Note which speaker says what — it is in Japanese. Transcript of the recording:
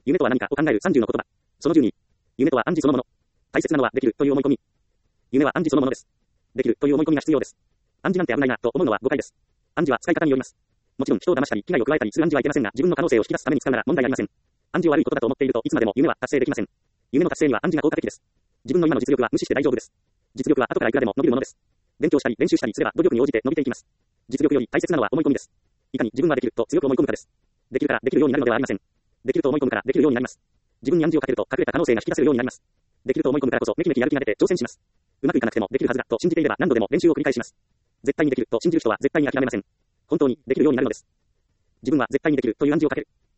Speaker 1: 夢とは何かを考える30の言葉。その12。夢とは暗示そのもの。大切なのはできるという思い込み。夢は暗示そのものです。できるという思い込みが必要です。暗示なんて危ないなと思うのは誤解です。暗示は使い方によります。もちろん人を騙したり危害を加えたりする暗示はいけませんが、自分の可能性を引き出すために使うなら問題ありません。暗示を悪いことだと思っているといつまでも夢は達成できません。夢の達成には暗示が効果的です。自分の今の実力は無視して大丈夫です。実力は後からいくらでも伸びるものです。勉強したり練習したりすれば努力に応じて伸びていきます。実力より大切なのは思い込みです。いかに自分はできると強く思い込むかです。できるからできるようになるのではありません。できると思い込むからできるようになります。自分に暗示をかけると隠れた可能性が引き出せるようになります。できると思い込むからこそめきめきやる気が出て挑戦します。うまくいかなくてもできるはずだと信じていれば何度でも練習を繰り返します。絶対にできると信じる人は絶対に諦めません。本当にできるようになるのです。自分は絶対にできるという暗示をかける。